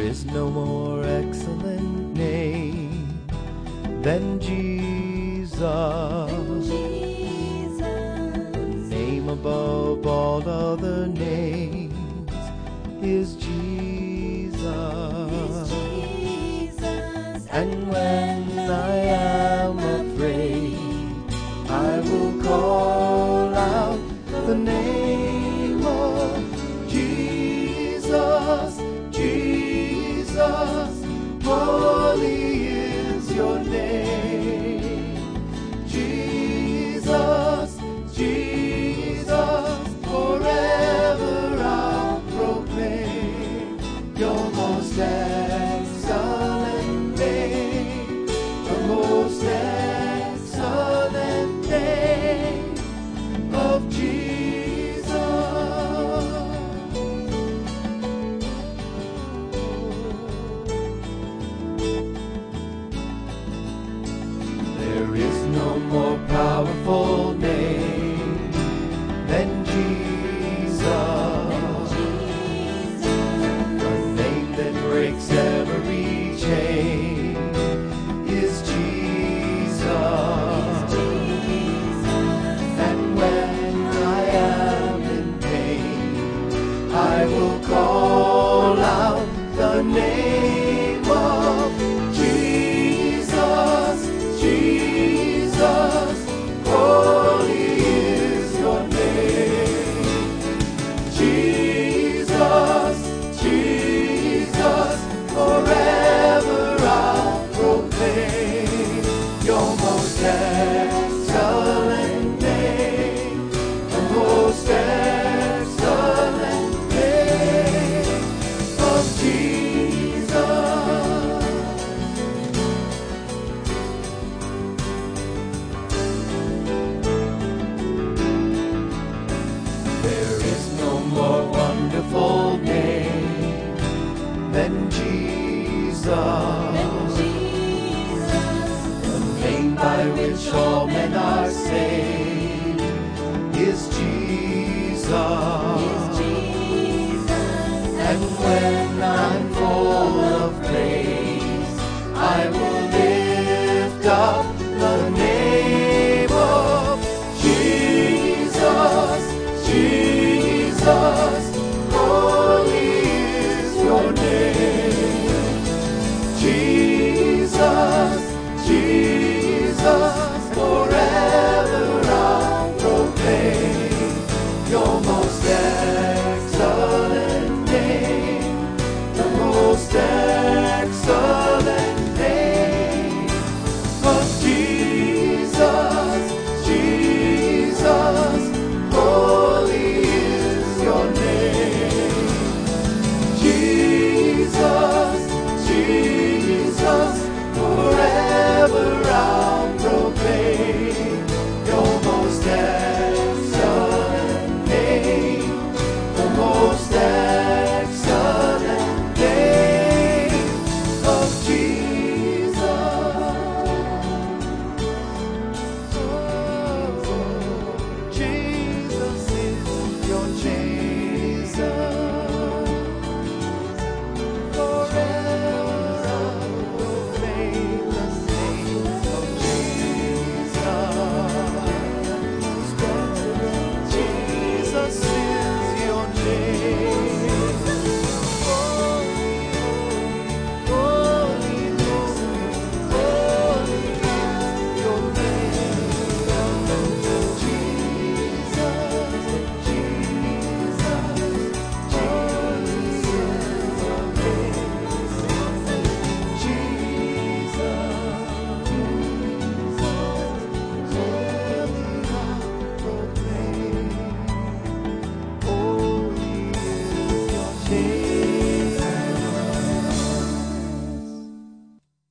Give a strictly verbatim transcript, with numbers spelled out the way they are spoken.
is no more excellent name than Jesus. The name above all other names is Jesus. And when I am afraid, I will call out the name of Jesus. Jesus, holy is your name. Jesus, Jesus, forever I'll proclaim your most excellent name, the most excellent name of Jesus. There is no more powerful name than Jesus. The name that breaks every chain is Jesus. And when I am in pain, I will call out the name of Jesus. Jesus, holy is your name. Jesus, Jesus, forever I'll proclaim your most excellent name, the most excellent name of Jesus. There is no more wonderful name than Jesus. The name by which all men are saved is Jesus. And when I'm